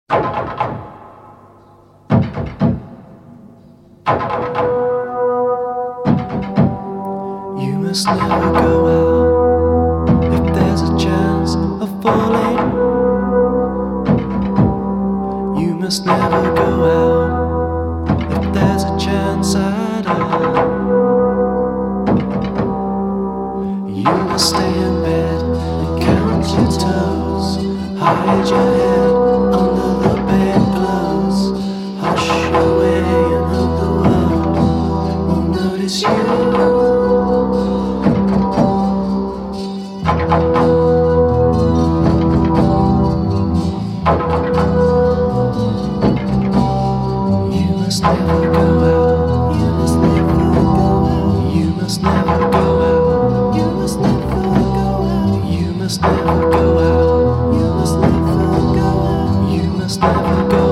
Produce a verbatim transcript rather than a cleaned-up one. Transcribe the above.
You must never go out if there's a chance of falling. You must never go out if there's a chance at all. You must stay in bed and count your toes. Hide your head under the bedclothes. Hush your way and hope the world won't notice you. You must never go out. You must never go out. You must never go out. You must never go out. You must never go out. You must never go out. You must never go